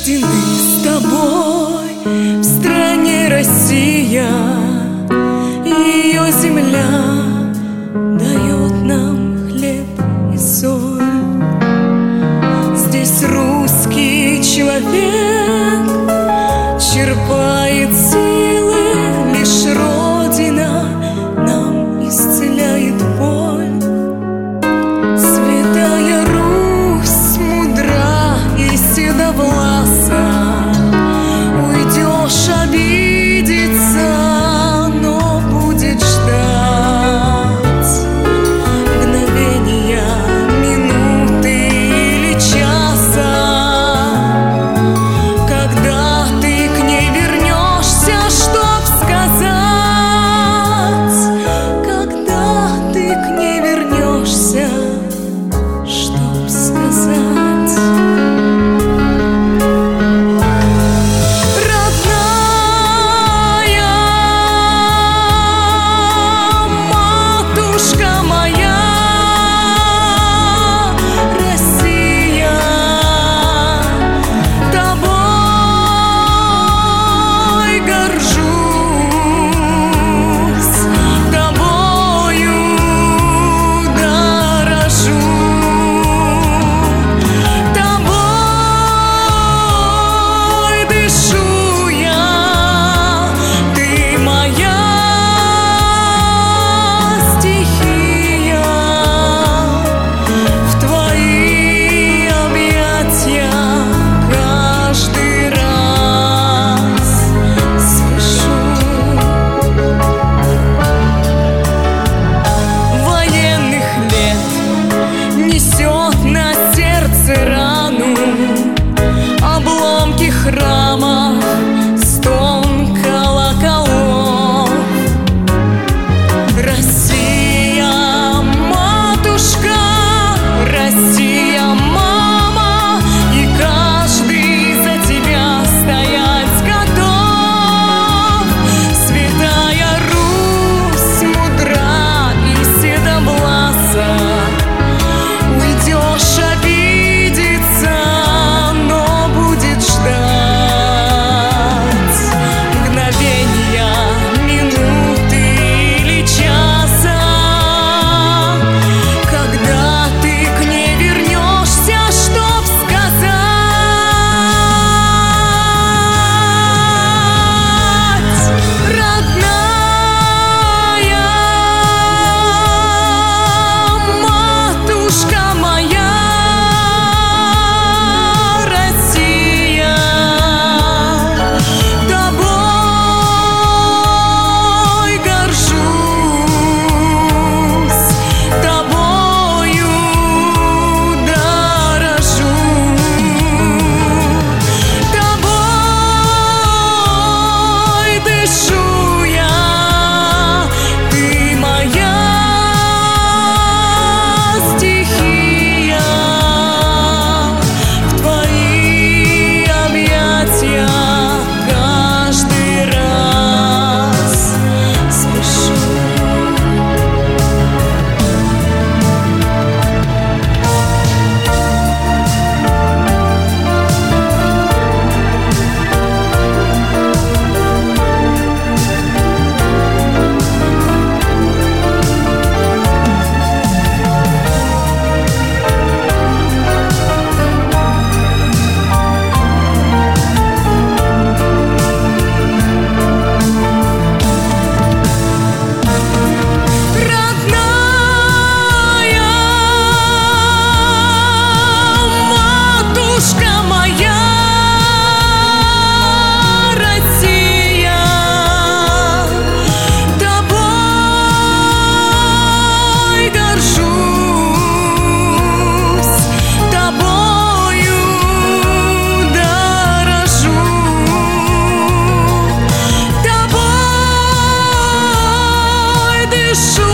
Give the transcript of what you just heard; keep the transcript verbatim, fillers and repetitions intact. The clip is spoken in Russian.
рождены с тобой в стране Россия. Ее земля дает нам хлеб и соль. Здесь русский человек черпает силы, лишь Родина нам исцеляет боль. Святая Русь мудра и седовласа, уйдешь обидеться, но будет ждать мгновения, минуты или часа, когда ты к ней вернешься, чтоб сказать, когда ты к ней вернешься, чтоб сказать. Несет на сердце рану обломки храма, стон колоколов. Россия, матушка, Россия, мама, и каждый за тебя стоять готов. Святая Русь мудра и седовласа, уйдешь обидеться, но будет ждать мгновения, минуты или часа, когда ты к ней вернешься, чтоб сказать, родная матушка моя, Россия, тобой горжусь, тобою дорожу, тобой дышу я, ты моя стихия. В твои объятия каждый раз спешу. Родная матушка моя, Россия, тобой горжусь, тобою дорожу, тобой дышу.